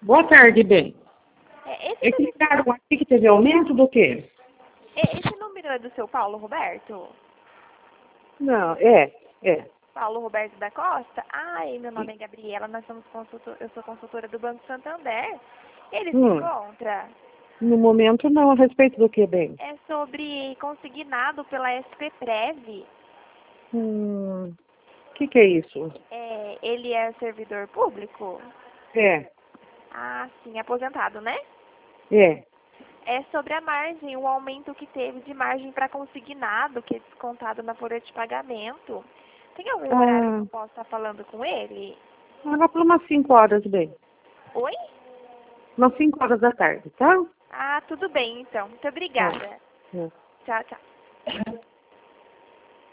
Boa tarde, bem. Esse, É que ligaram aqui que teve aumento do quê? esse número é do seu Paulo Roberto? Não, é. Paulo Roberto da Costa? Ai, meu nome é Gabriela, eu sou consultora do Banco Santander. Ele se encontra? No momento não, a respeito do que, bem? É sobre consignado pela SP-Prev. Que é isso? Ele é servidor público? É. Ah, sim, aposentado, né? É. É sobre a margem, o aumento que teve de margem para consignado, que é descontado na folha de pagamento. Tem algum horário que eu possa estar falando com ele? Lá por umas 5 horas, bem. Oi? Umas 5 horas da tarde, tá? Ah, tudo bem então. Muito Tá. obrigada. É. Tchau, tchau.